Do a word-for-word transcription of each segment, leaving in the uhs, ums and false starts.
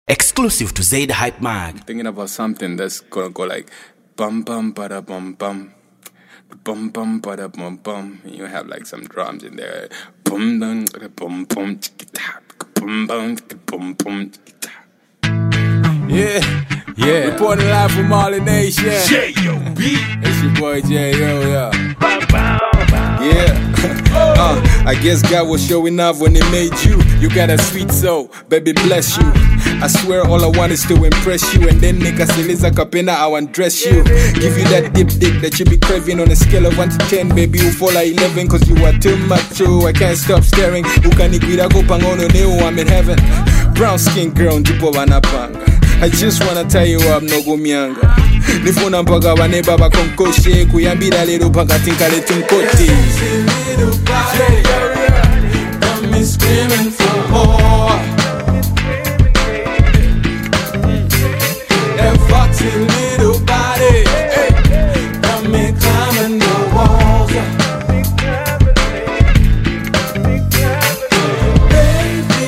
Exclusive to Zaid Hype Mag. Thinking about something that's gonna go like bum bum bada bum bum bum bum bada bum bum. And you have like some drums in there. Bum bum bum bum bum bum bum bum. Yeah, yeah. Reporting live from Marley Nation. J O B. It's your boy J O, yeah. Yeah. uh, I guess God was showing off when He made you. You got a sweet soul, baby bless you. I swear all I want is to impress you. And then nigga Siliza Kapena, I want dress you. Give you that dip dick that you be craving on a scale of one to ten. Baby you fall like eleven cause you are too macho. I can't stop staring. Ukanikwira go pangono neo, I'm in heaven. Brown skin girl, ndipo wanapanga. I just wanna tell you I'm no gumianga. Nifuna mpaka wane baba konkoshe. Kuyambira lero paka tinkale tunkote. Little body, got me screaming for more. That foxy little body, got me climbing the walls. Baby,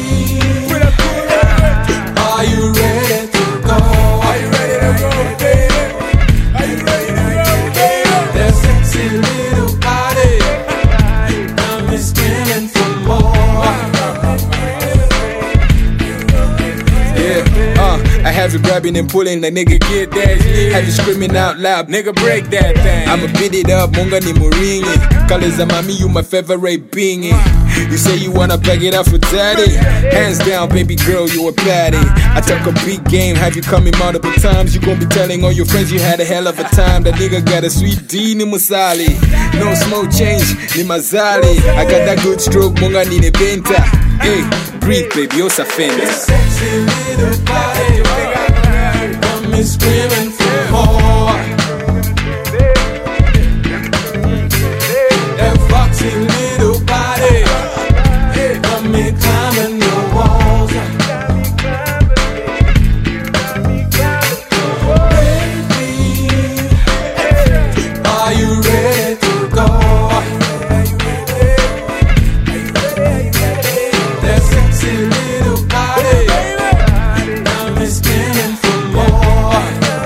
are you ready to go? Are you ready to go, baby? Are you ready to go, baby? That sexy little body got me screaming for more. Yeah, uh, I have you grabbing and pulling, the nigga get that. Have you screaming out loud, nigga break that thing. I'ma beat it up, munga ni muringi. Colors of mommy, you my favorite being. You say you wanna back it up for daddy. Hands down, baby girl, you a baddie. I talk a big game, have you coming multiple times. You gon' be telling all your friends you had a hell of a time. That nigga got a sweet D, ni musali. No smoke change, ni mazali. I got that good stroke, munga ni nebenta. Hey, breathe baby, you're a fender. Sexy little body, got me screaming for more. That foxy little body got me climbing the walls. Baby, are you ready to go? That sexy little body got me screaming for more.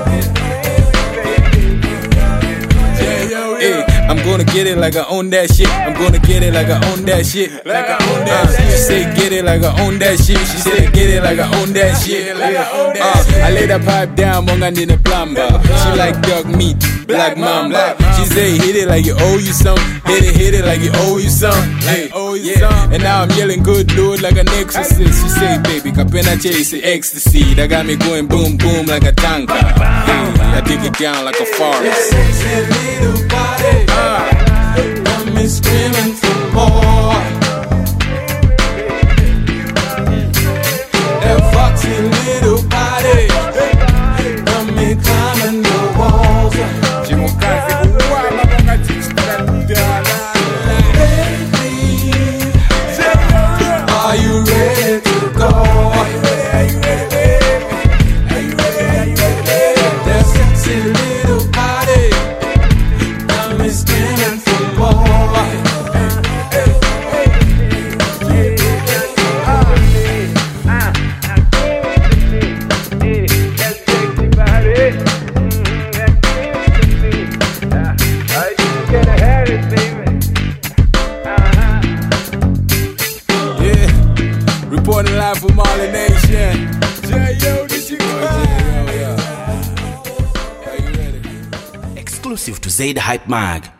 Hey, I'm gonna get it like I own that shit. I'm gonna get it like I own that shit. Like I own that shit. She say get it like I own that shit. She said get it like I own that shit. Like I own that shit. I lay that pipe down, monga in the plumber. She like dog meat, black mamba. She say hit it like you owe you some. Hit it, hit it like you owe you some. Like owe you some. And now I'm yelling good Lord like an exorcist. She say baby, kapena chase ecstasy. That got me going boom boom like a tanker. I dig it down like a forest. Little body, uh, got me screaming for more. That foxy little body got me climbing the walls. Baby, are you ready to go? Are you ready? Are you ready? Are you ready? Are you ready? That sexy little body got me screaming for more. Yeah, reporting live from Marley Nation. J O, this you go. Are you ready? Exclusive to Zaid Hype Mag.